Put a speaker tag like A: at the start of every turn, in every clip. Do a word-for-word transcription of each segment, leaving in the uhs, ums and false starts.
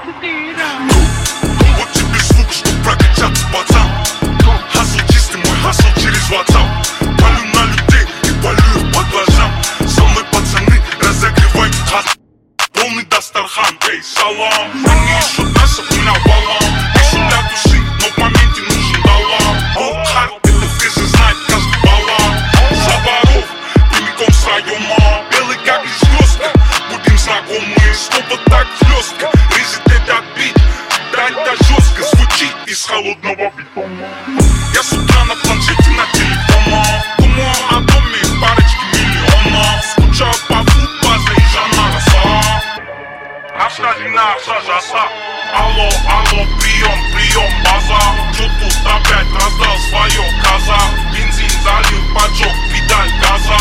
A: Вот тебе звук, что прокачаться, пацан. Хасл чистый, мой хасл через WhatsApp. Палю на людей и палю их по глазам. Со мной пацаны разогревают хат. Полный Дастархан, эй, салам. Они ищут нас, а у меня валам. Ищут для души, но в моменте нужен доллар. Волк хард, это фризы знает каждый балам. Заборов, прямиком с райома. Белый как из звездка, будем знакомы. Снова так хлестко, резидент отбить. Да-да жестко звучит из холодного бетона. Я с утра на планшете на телефоне. Думаю о доме, парочки миллионов. Скучаю по футбаза и жанна роса. Наша вина, сажаса. Алло, алло, прием, прием, база. Чё тут опять раздал свое коза? Бензин залил, поджег педаль газа.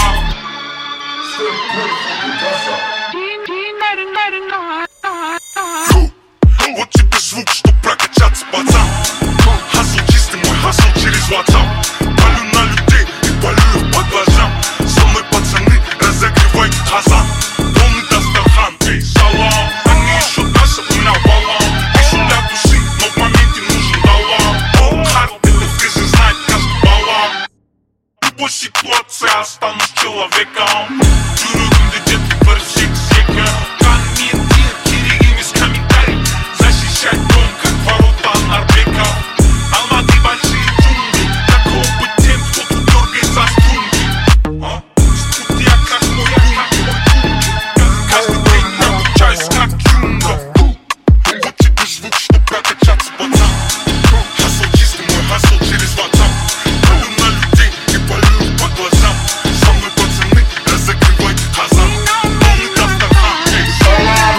A: Вот тебе звук, что прокачаться, пацан. Хасл чистый, мой хасл через WhatsApp. Палю на людей и палю их по глазам. Со мной пацаны разогревают хазан. Полный Дастархан, эй, салам. Они ищут нас, а у меня валам. Ищут для души, но в моменте нужен доллар. Волк хард, это фризы знает каждый балам. В любой ситуации останусь человеком. Жүрегімде детки бір сек-сека. Комментир, керегемес комментарий. Защищать дом, как ворота Нарбека. Алматы большие джунгли. Так опыт тем, кто тут дергает за струнги. Тут я как мой бункер. Каждый день научаюсь как юнга. Вот тебе звук, что прокачаться, пацан. Хасл чистый, мой хасл через WhatsApp. Палю на людей и палю их по глазам. Со мной пацаны разогревают хазан. Полный Дастархан, эй, салам.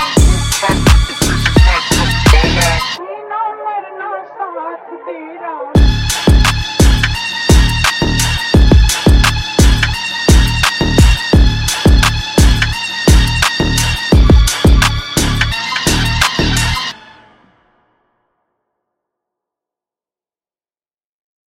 B: We don't let it know, so hard to beat on.